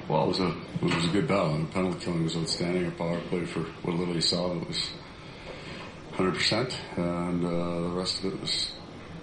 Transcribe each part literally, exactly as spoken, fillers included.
Well, it was a it was a good battle. And penalty killing was outstanding. Our power play for what little you saw of it was one hundred percent, and uh, the rest of it was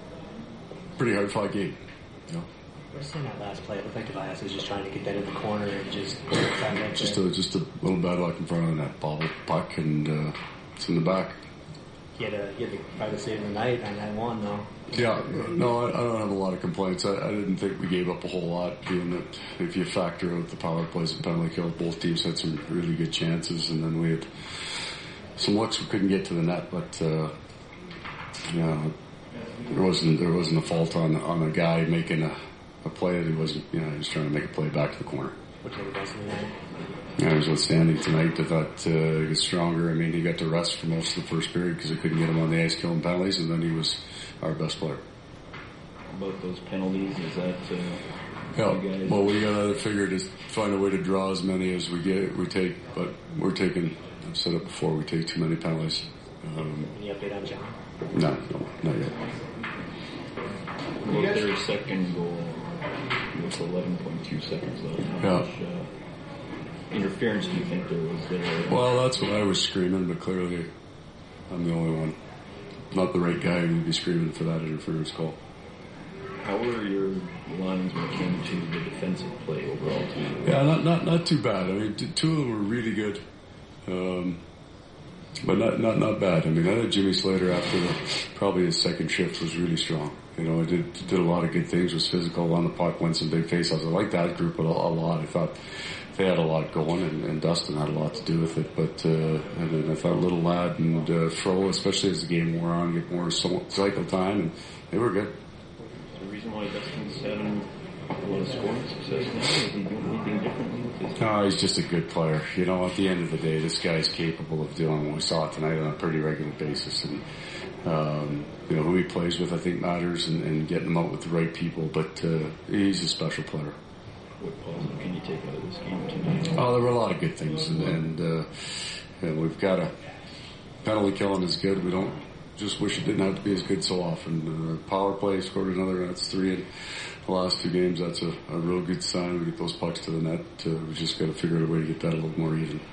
a pretty hard fought game. You know. We're seeing that last play. It looked like Elias was just trying to get that in the corner and just just a just a little bad luck in front of that ball puck, and uh, it's in the back. He had, a, he had the, probably the save of the night on that one, though. Yeah, no, I, I don't have a lot of complaints. I, I didn't think we gave up a whole lot, being that if you factor out the power plays and penalty kill, both teams had some really good chances, and then we had some looks we couldn't get to the net. But uh, yeah, there wasn't there wasn't a fault on on a guy making a, a play that he wasn't. You know, he was trying to make a play back to the corner. What did he do tonight? Yeah, he was outstanding tonight. I thought uh, he was stronger. I mean, he got to rest for most of the first period because they couldn't get him on the ice killing penalties, and then he was our best player. About those penalties, is that uh, yeah? guys? Well, we got to figure to find a way to draw as many as we get. We take, but we're taking. I've said it before. We take too many penalties. Um, Any update on John? No, no, not yet. About their second goal with eleven point two seconds left. How yeah. much uh, interference do you think there was there? Well, that's what I was screaming, but clearly I'm the only one. Not the right guy who'd be screaming for that interference call. How were your lines when it came to the defensive play overall? Too? Yeah, not not not too bad. I mean, t- two of them were really good, um, but not not not bad. I mean, I thought Jimmy Slater after the, probably his second shift was really strong. You know, I did did a lot of good things. Was physical on the puck, won some big faceoffs. I like that group a, a lot. I thought they had a lot going, and, and Dustin had a lot to do with it. But uh, and then I thought Little Lad and uh, Fro, especially as the game wore on, get more cycle time, and they were good. The reason why Dustin's having a lot of scoring success now, is he doing anything differently with his... No, he's just a good player. You know, at the end of the day, this guy's capable of doing what we saw tonight on a pretty regular basis. And, um, you know, who he plays with, I think, matters, and, and getting him out with the right people. But uh, he's a special player. What positive can you take out of this game tonight? Oh, there were a lot of good things. And, and uh, you know, we've got a penalty killing is good. We don't just wish it didn't have to be as good so often. Uh, power play scored another. That's three in the last two games. That's a, a real good sign. We get those pucks to the net. Uh, we just got to figure out a way to get that a little more even.